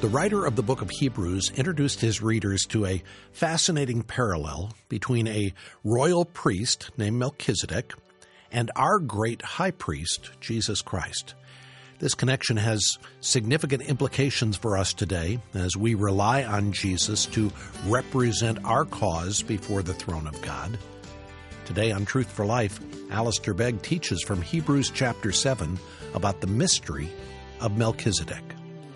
The writer of the book of Hebrews introduced his readers to a fascinating parallel between a royal priest named Melchizedek and our great high priest, Jesus Christ. This connection has significant implications for us today as we rely on Jesus to represent our cause before the throne of God. Today on Truth for Life, Alistair Begg teaches from Hebrews chapter 7 about the mystery of Melchizedek.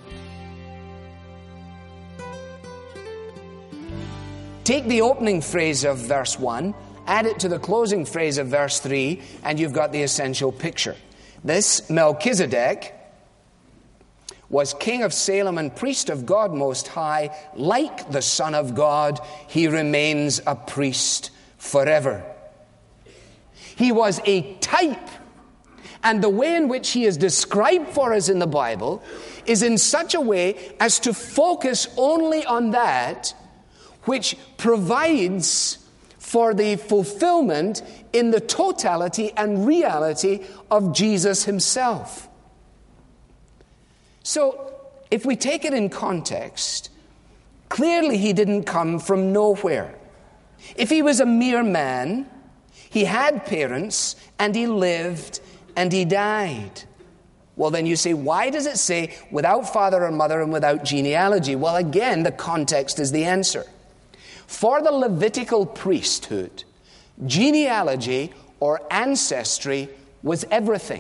Take the opening phrase of verse 1, add it to the closing phrase of verse 3, and you've got the essential picture. This Melchizedek was king of Salem and priest of God Most High. Like the Son of God, he remains a priest forever. He was a type, and the way in which he is described for us in the Bible is in such a way as to focus only on that which provides for the fulfillment in the totality and reality of Jesus himself. So, if we take it in context, clearly he didn't come from nowhere. If he was a mere man, he had parents, and he lived, and he died. Well, then you say, why does it say without father or mother and without genealogy? Well, again, the context is the answer. For the Levitical priesthood, genealogy or ancestry was everything.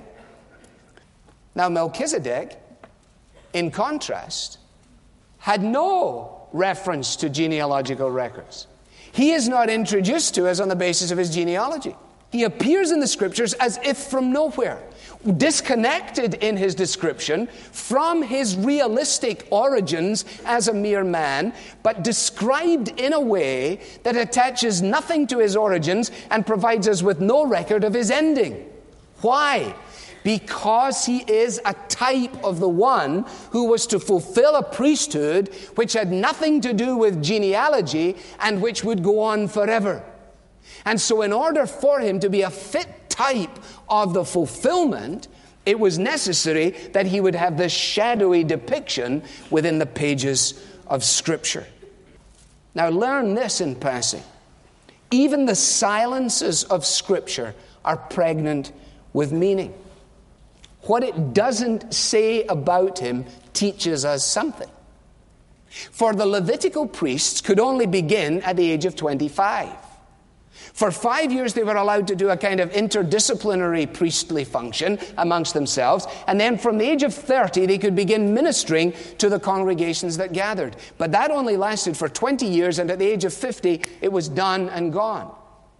Now, Melchizedek, in contrast, had no reference to genealogical records. He is not introduced to us on the basis of his genealogy. He appears in the Scriptures as if from nowhere, disconnected in his description from his realistic origins as a mere man, but described in a way that attaches nothing to his origins and provides us with no record of his ending. Why? Because he is a type of the one who was to fulfill a priesthood which had nothing to do with genealogy and which would go on forever. And so in order for him to be a fit type of the fulfillment, it was necessary that he would have this shadowy depiction within the pages of Scripture. Now learn this in passing. Even the silences of Scripture are pregnant with meaning. What it doesn't say about him teaches us something. For the Levitical priests could only begin at the age of 25. For 5 years, they were allowed to do a kind of interdisciplinary priestly function amongst themselves. And then from the age of 30, they could begin ministering to the congregations that gathered. But that only lasted for 20 years, and at the age of 50, it was done and gone.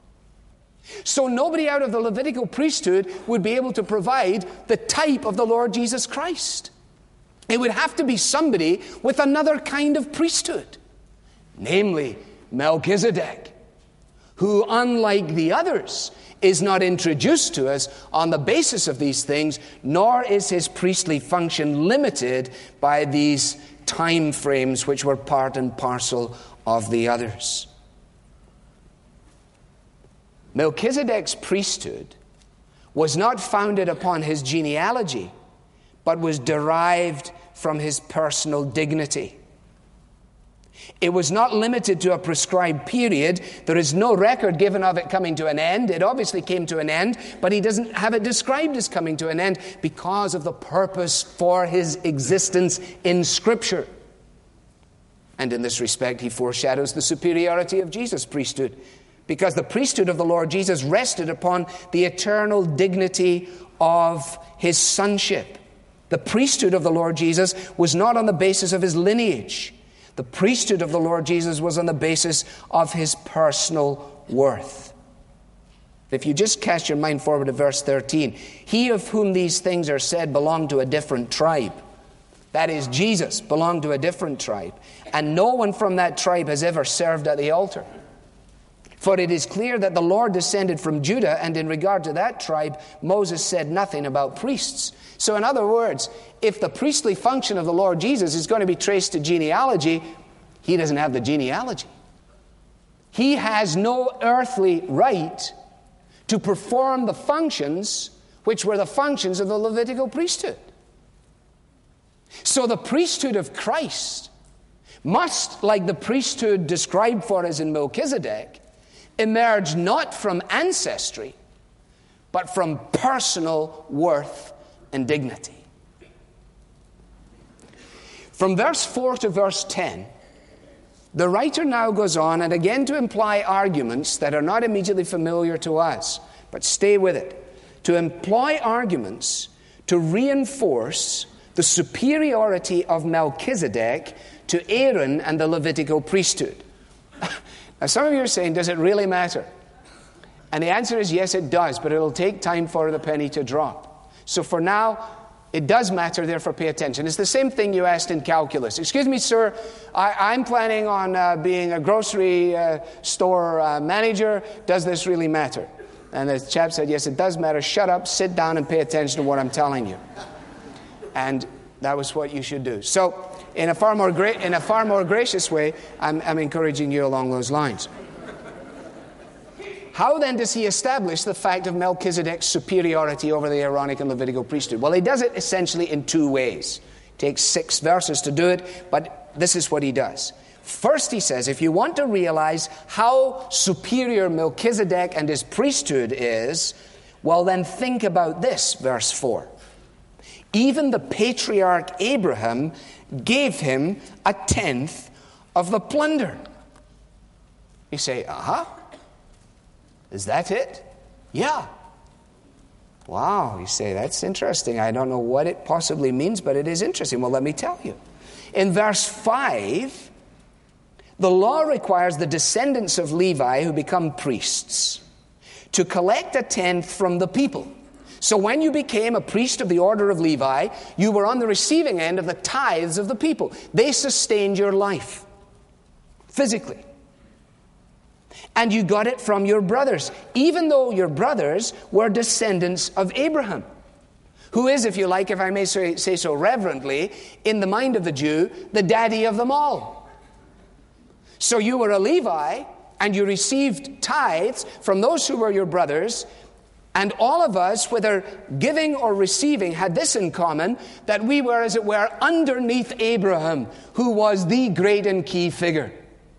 So nobody out of the Levitical priesthood would be able to provide the type of the Lord Jesus Christ. It would have to be somebody with another kind of priesthood, namely Melchizedek, who, unlike the others, is not introduced to us on the basis of these things, nor is his priestly function limited by these time frames which were part and parcel of the others. Melchizedek's priesthood was not founded upon his genealogy, but was derived from his personal dignity. It was not limited to a prescribed period. There is no record given of it coming to an end. It obviously came to an end, but he doesn't have it described as coming to an end because of the purpose for his existence in Scripture. And in this respect, he foreshadows the superiority of Jesus' priesthood, because the priesthood of the Lord Jesus rested upon the eternal dignity of his sonship. The priesthood of the Lord Jesus was not on the basis of his lineage. The priesthood of the Lord Jesus was on the basis of his personal worth. If you just cast your mind forward to verse 13, he of whom these things are said belonged to a different tribe. That is, Jesus belonged to a different tribe. And no one from that tribe has ever served at the altar. For it is clear that the Lord descended from Judah, and in regard to that tribe, Moses said nothing about priests. So in other words, if the priestly function of the Lord Jesus is going to be traced to genealogy, he doesn't have the genealogy. He has no earthly right to perform the functions which were the functions of the Levitical priesthood. So the priesthood of Christ must, like the priesthood described for us in Melchizedek, emerge not from ancestry, but from personal worth and dignity. From verse 4 to verse 10, the writer now goes on and again to imply arguments that are not immediately familiar to us, but stay with it. To employ arguments to reinforce the superiority of Melchizedek to Aaron and the Levitical priesthood. Now some of you are saying, does it really matter? And the answer is yes, it does, but it'll take time for the penny to drop. So for now, it does matter, therefore pay attention. It's the same thing you asked in calculus. Excuse me, sir, I'm planning on being a grocery store manager. Does this really matter? And the chap said, yes, it does matter. Shut up, sit down, and pay attention to what I'm telling you. And that was what you should do. So in a far more gracious way, I'm encouraging you along those lines. How then does he establish the fact of Melchizedek's superiority over the Aaronic and Levitical priesthood? Well, he does it essentially in two ways. It takes 6 verses to do it, but this is what he does. First, he says, if you want to realize how superior Melchizedek and his priesthood is, well, then think about this, verse 4. Even the patriarch Abraham gave him a tenth of the plunder. You say, is that it? Yeah. Wow, you say, that's interesting. I don't know what it possibly means, but it is interesting. Well, let me tell you. In verse 5, the law requires the descendants of Levi who become priests to collect a tenth from the people. So when you became a priest of the order of Levi, you were on the receiving end of the tithes of the people. They sustained your life physically. And you got it from your brothers, even though your brothers were descendants of Abraham, who is, if you like, if I may say so reverently, in the mind of the Jew, the daddy of them all. So you were a Levi, and you received tithes from those who were your brothers, and all of us, whether giving or receiving, had this in common, that we were, as it were, underneath Abraham, who was the great and key figure.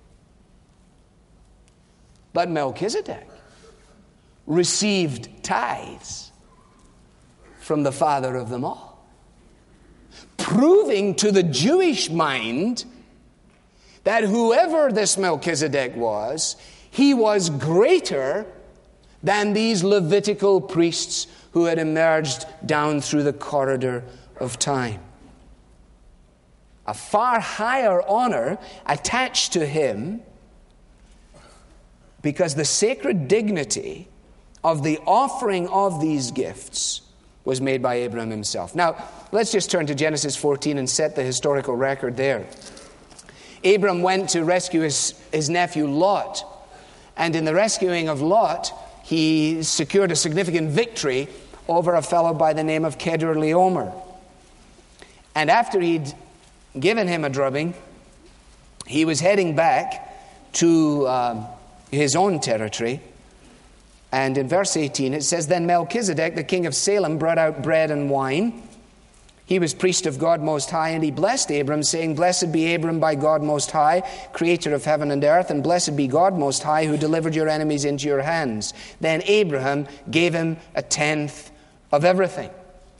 But Melchizedek received tithes from the father of them all, proving to the Jewish mind that whoever this Melchizedek was, he was greater than these Levitical priests who had emerged down through the corridor of time. A far higher honor attached to him, because the sacred dignity of the offering of these gifts was made by Abraham himself. Now, let's just turn to Genesis 14 and set the historical record there. Abram went to rescue his nephew Lot. And in the rescuing of Lot, he secured a significant victory over a fellow by the name of Kedorlaomer. And after he'd given him a drubbing, he was heading back to his own territory. And in verse 18 it says, Then Melchizedek, the king of Salem, brought out bread and wine. He was priest of God Most High, and he blessed Abram, saying, Blessed be Abram by God Most High, creator of heaven and earth, and blessed be God Most High, who delivered your enemies into your hands. Then Abraham gave him a tenth of everything.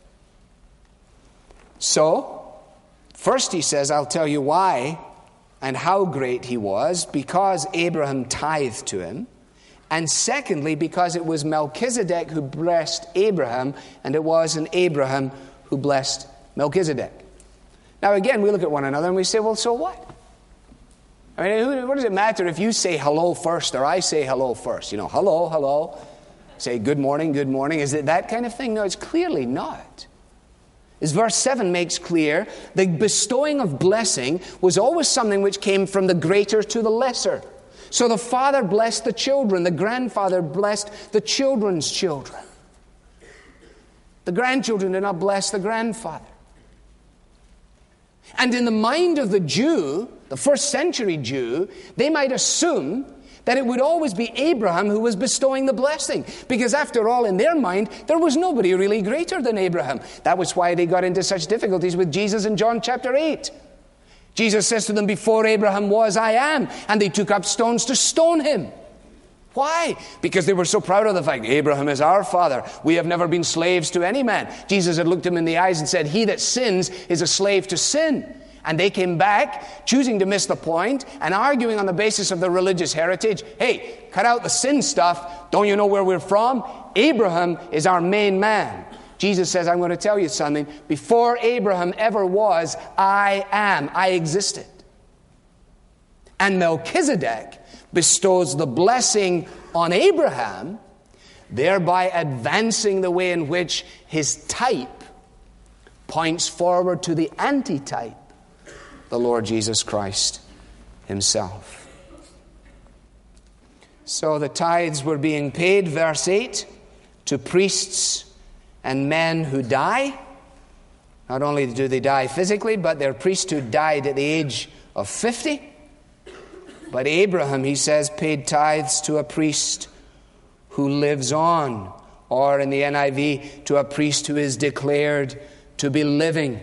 So, first he says, I'll tell you why and how great he was, because Abraham tithed to him. And secondly, because it was Melchizedek who blessed Abraham, and it wasn't Abraham who blessed Melchizedek. Now again, we look at one another and we say, well, so what? I mean, what does it matter if you say hello first or I say hello first? You know, hello, hello. Say good morning, good morning. Is it that kind of thing? No, it's clearly not. As verse 7 makes clear, the bestowing of blessing was always something which came from the greater to the lesser. So the father blessed the children, the grandfather blessed the children's children. The grandchildren did not bless the grandfather. And in the mind of the Jew, the first century Jew, they might assume that it would always be Abraham who was bestowing the blessing. Because after all, in their mind, there was nobody really greater than Abraham. That was why they got into such difficulties with Jesus in John chapter 8. Jesus says to them, before Abraham was, I am. And they took up stones to stone him. Why? Because they were so proud of the fact, Abraham is our father. We have never been slaves to any man. Jesus had looked him in the eyes and said, he that sins is a slave to sin. And they came back, choosing to miss the point, and arguing on the basis of their religious heritage. Hey, cut out the sin stuff. Don't you know where we're from? Abraham is our main man. Jesus says, I'm going to tell you something. Before Abraham ever was, I am. I existed. And Melchizedek bestows the blessing on Abraham, thereby advancing the way in which his type points forward to the antitype, the Lord Jesus Christ himself. So the tithes were being paid, verse 8, to priests and men who die. Not only do they die physically, but their priesthood died at the age of 50. But Abraham, he says, paid tithes to a priest who lives on, or in the NIV, to a priest who is declared to be living.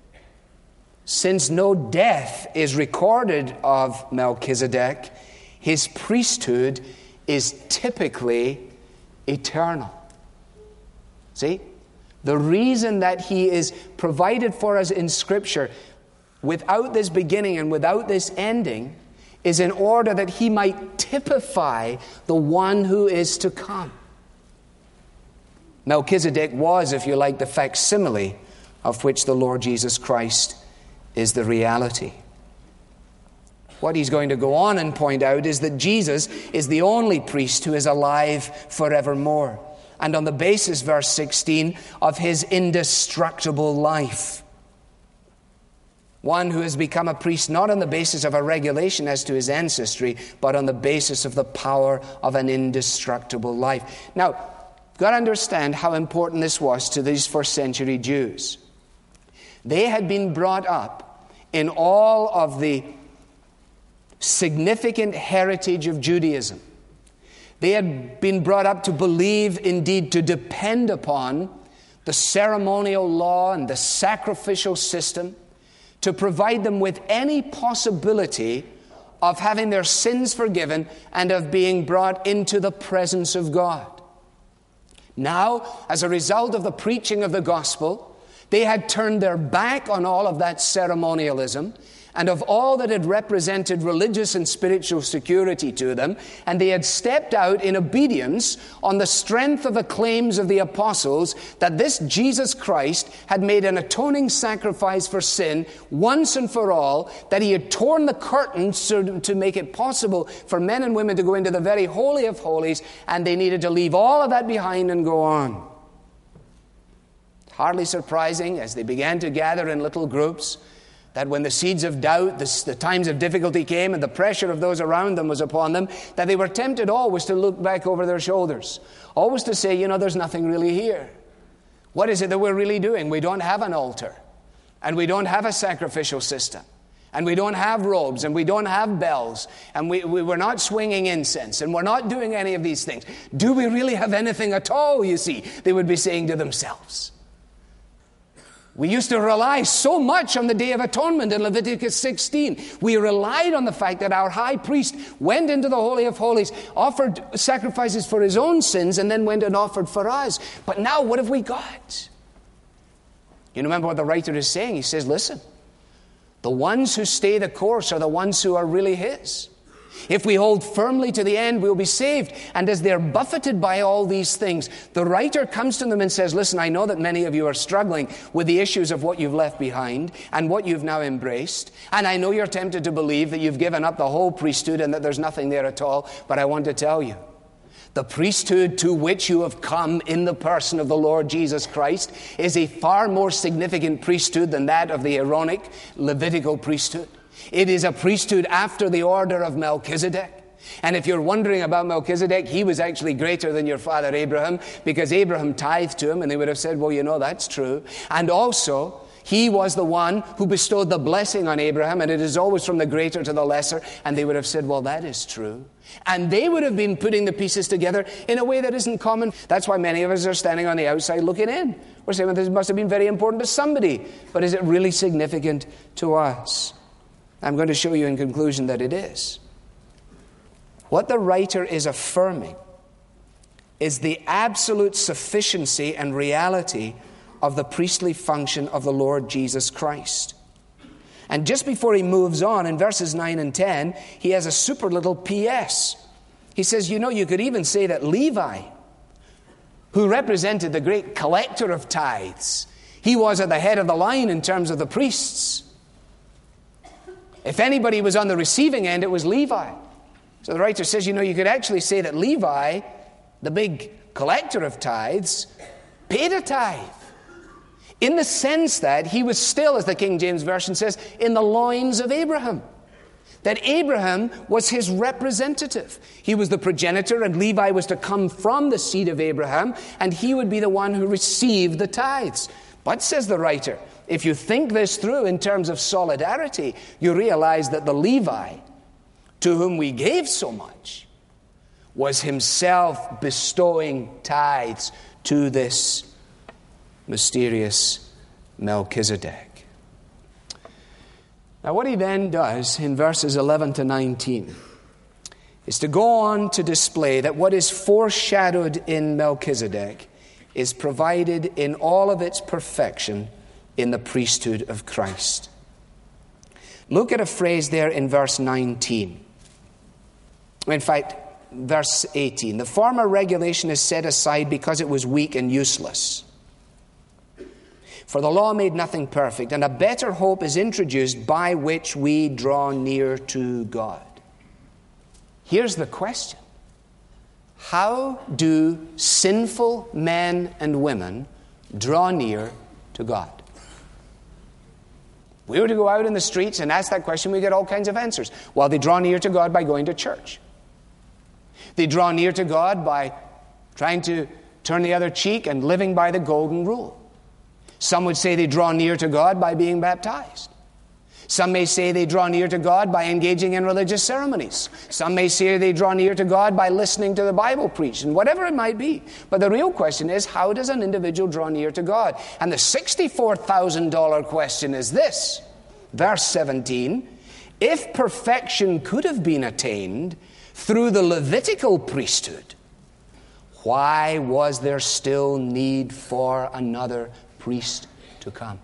Since no death is recorded of Melchizedek, his priesthood is typically eternal. See? The reason that he is provided for us in Scripture without this beginning and without this ending is in order that he might typify the one who is to come. Melchizedek was, if you like, the facsimile of which the Lord Jesus Christ is the reality. What he's going to go on and point out is that Jesus is the only priest who is alive forevermore. And on the basis, verse 16, of his indestructible life. One who has become a priest not on the basis of a regulation as to his ancestry, but on the basis of the power of an indestructible life. Now, you've got to understand how important this was to these first century Jews. They had been brought up in all of the significant heritage of Judaism. They had been brought up to believe, indeed to depend upon, the ceremonial law and the sacrificial system to provide them with any possibility of having their sins forgiven and of being brought into the presence of God. Now, as a result of the preaching of the gospel, they had turned their back on all of that ceremonialism and of all that had represented religious and spiritual security to them, and they had stepped out in obedience on the strength of the claims of the apostles that this Jesus Christ had made an atoning sacrifice for sin once and for all, that he had torn the curtains to make it possible for men and women to go into the very holy of holies, and they needed to leave all of that behind and go on. Hardly surprising, as they began to gather in little groups, that when the seeds of doubt, the times of difficulty came and the pressure of those around them was upon them, that they were tempted always to look back over their shoulders. Always to say, there's nothing really here. What is it that we're really doing? We don't have an altar. And we don't have a sacrificial system. And we don't have robes. And we don't have bells. And we're not swinging incense. And we're not doing any of these things. Do we really have anything at all, you see? They would be saying to themselves. We used to rely so much on the Day of Atonement in Leviticus 16. We relied on the fact that our high priest went into the Holy of Holies, offered sacrifices for his own sins, and then went and offered for us. But now, what have we got? You remember what the writer is saying? He says, listen, the ones who stay the course are the ones who are really his. If we hold firmly to the end, we'll be saved. And as they're buffeted by all these things, the writer comes to them and says, listen, I know that many of you are struggling with the issues of what you've left behind and what you've now embraced. And I know you're tempted to believe that you've given up the whole priesthood and that there's nothing there at all. But I want to tell you, the priesthood to which you have come in the person of the Lord Jesus Christ is a far more significant priesthood than that of the Aaronic Levitical priesthood. It is a priesthood after the order of Melchizedek. And if you're wondering about Melchizedek, he was actually greater than your father Abraham, because Abraham tithed to him, and they would have said, well, that's true. And also, He was the one who bestowed the blessing on Abraham, and it is always from the greater to the lesser. And they would have said, well, that is true. And they would have been putting the pieces together in a way that isn't common. That's why many of us are standing on the outside looking in. We're saying, well, this must have been very important to somebody. But is it really significant to us? I'm going to show you in conclusion that it is. What the writer is affirming is the absolute sufficiency and reality of the priestly function of the Lord Jesus Christ. And just before he moves on, in verses 9 and 10, he has a super little P.S. He says, you could even say that Levi, who represented the great collector of tithes, he was at the head of the line in terms of the priests. If anybody was on the receiving end, it was Levi. So the writer says, you could actually say that Levi, the big collector of tithes, paid a tithe. In the sense that he was still, as the King James Version says, in the loins of Abraham. That Abraham was his representative. He was the progenitor, and Levi was to come from the seed of Abraham, and he would be the one who received the tithes. But, says the writer, if you think this through in terms of solidarity, you realize that the Levi, to whom we gave so much, was himself bestowing tithes to this mysterious Melchizedek. Now, what he then does in verses 11 to 19 is to go on to display that what is foreshadowed in Melchizedek is provided in all of its perfection in the priesthood of Christ. Look at a phrase there in verse 19. In fact, verse 18. The former regulation is set aside because it was weak and useless. For the law made nothing perfect, and a better hope is introduced by which we draw near to God. Here's the question. How do sinful men and women draw near to God? If we were to go out in the streets and ask that question, we get all kinds of answers. Well, they draw near to God by going to church. They draw near to God by trying to turn the other cheek and living by the golden rule. Some would say they draw near to God by being baptized. Some may say they draw near to God by engaging in religious ceremonies. Some may say they draw near to God by listening to the Bible preached, and whatever it might be. But the real question is, how does an individual draw near to God? And the $64,000 question is this. Verse 17, if perfection could have been attained through the Levitical priesthood, why was there still need for another priest to come?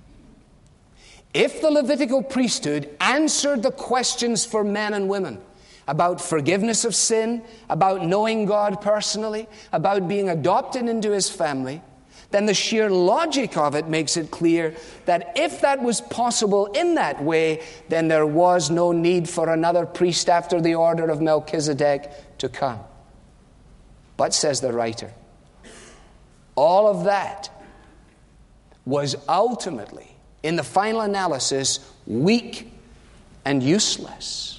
If the Levitical priesthood answered the questions for men and women about forgiveness of sin, about knowing God personally, about being adopted into his family, then the sheer logic of it makes it clear that if that was possible in that way, then there was no need for another priest after the order of Melchizedek to come. But, says the writer, all of that was ultimately, in the final analysis, weak and useless.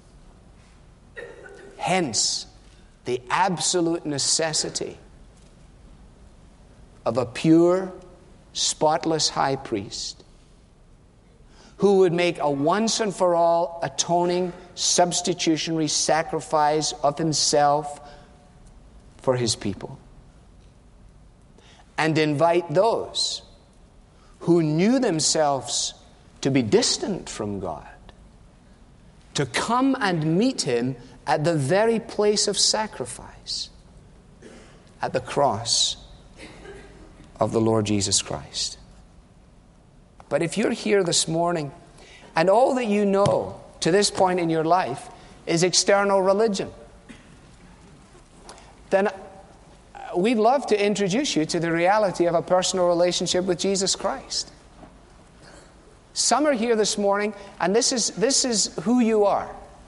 Hence, the absolute necessity of a pure, spotless high priest who would make a once and for all atoning, substitutionary sacrifice of himself for his people, and invite those who knew themselves to be distant from God to come and meet him at the very place of sacrifice, at the cross of the Lord Jesus Christ. But if you're here this morning and all that you know to this point in your life is external religion, then we'd love to introduce you to the reality of a personal relationship with Jesus Christ. Some are here this morning, and this is who you are.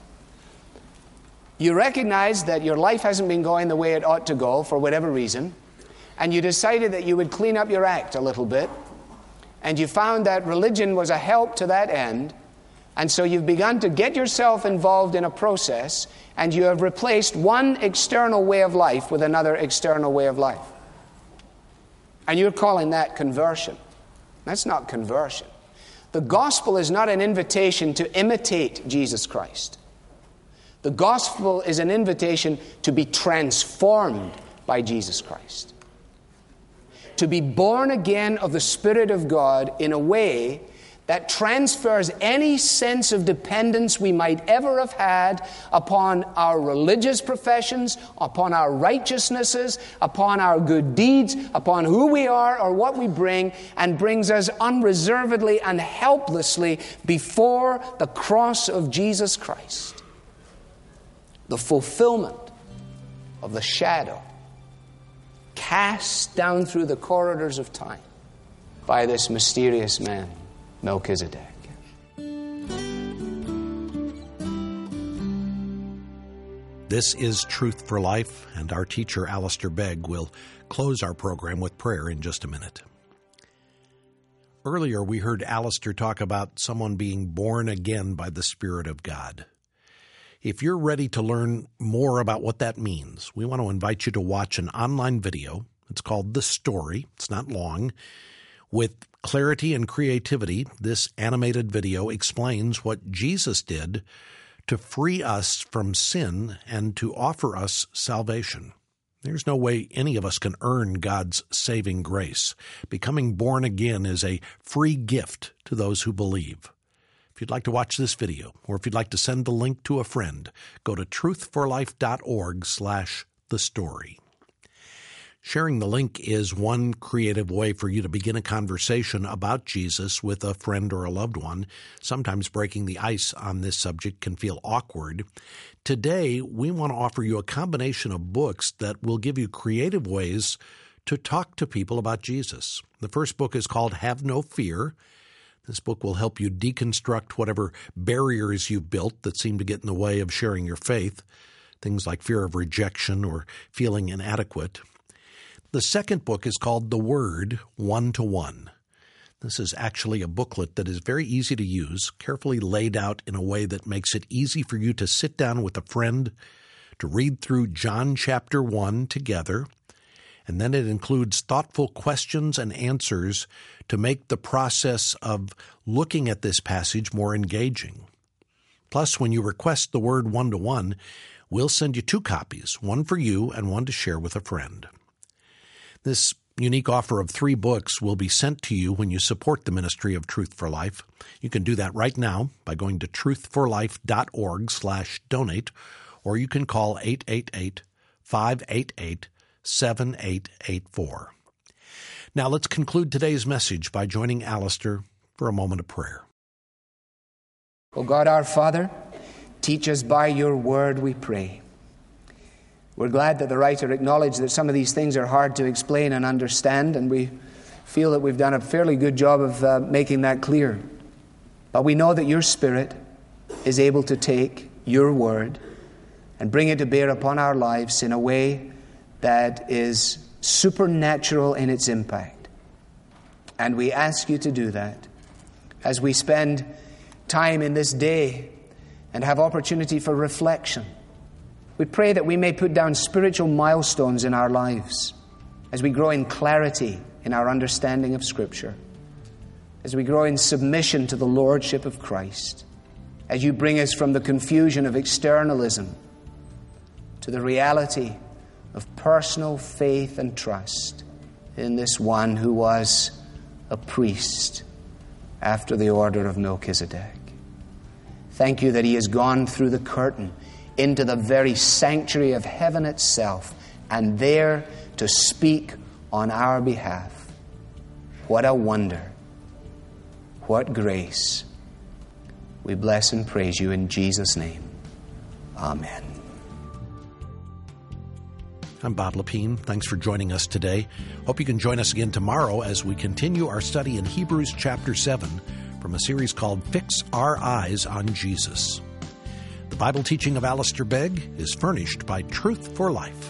You recognize that your life hasn't been going the way it ought to go for whatever reason, and you decided that you would clean up your act a little bit, and you found that religion was a help to that end, and so you've begun to get yourself involved in a process, and you have replaced one external way of life with another external way of life. And you're calling that conversion. That's not conversion. The gospel is not an invitation to imitate Jesus Christ. The gospel is an invitation to be transformed by Jesus Christ. To be born again of the Spirit of God in a way that transfers any sense of dependence we might ever have had upon our religious professions, upon our righteousnesses, upon our good deeds, upon who we are or what we bring, and brings us unreservedly and helplessly before the cross of Jesus Christ. The fulfillment of the shadow cast down through the corridors of time by this mysterious man, Melchizedek. This is Truth for Life, and our teacher, Alistair Begg, will close our program with prayer in just a minute. Earlier, we heard Alistair talk about someone being born again by the Spirit of God. If you're ready to learn more about what that means, we want to invite you to watch an online video. It's called The Story. It's not long. With clarity and creativity, this animated video explains what Jesus did to free us from sin and to offer us salvation. There's no way any of us can earn God's saving grace. Becoming born again is a free gift to those who believe. If you'd like to watch this video, or if you'd like to send the link to a friend, go to truthforlife.org/thestory. Sharing the link is one creative way for you to begin a conversation about Jesus with a friend or a loved one. Sometimes breaking the ice on this subject can feel awkward. Today, we want to offer you a combination of books that will give you creative ways to talk to people about Jesus. The first book is called Have No Fear. This book will help you deconstruct whatever barriers you've built that seem to get in the way of sharing your faith, things like fear of rejection or feeling inadequate. The second book is called The Word, 1-to-1. This is actually a booklet that is very easy to use, carefully laid out in a way that makes it easy for you to sit down with a friend, to read through John chapter 1 together, and then it includes thoughtful questions and answers to make the process of looking at this passage more engaging. Plus, when you request The Word 1-to-1, we'll send you 2 copies, one for you and one to share with a friend. This unique offer of 3 books will be sent to you when you support the ministry of Truth for Life. You can do that right now by going to truthforlife.org/donate, or you can call 888-588-7884. Now let's conclude today's message by joining Alistair for a moment of prayer. O God our Father, teach us by your word, we pray. We're glad that the writer acknowledged that some of these things are hard to explain and understand, and we feel that we've done a fairly good job of making that clear. But we know that your Spirit is able to take your word and bring it to bear upon our lives in a way that is supernatural in its impact. And we ask you to do that as we spend time in this day and have opportunity for reflection. We pray that we may put down spiritual milestones in our lives as we grow in clarity in our understanding of Scripture, as we grow in submission to the Lordship of Christ, as you bring us from the confusion of externalism to the reality of personal faith and trust in this one who was a priest after the order of Melchizedek. Thank you that he has gone through the curtain into the very sanctuary of heaven itself, and there to speak on our behalf. What a wonder. What grace. We bless and praise you in Jesus' name. Amen. I'm Bob Lepine. Thanks for joining us today. Hope you can join us again tomorrow as we continue our study in Hebrews chapter 7 from a series called Fix Our Eyes on Jesus. The Bible teaching of Alistair Begg is furnished by Truth for Life,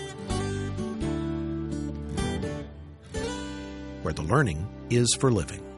where the learning is for living.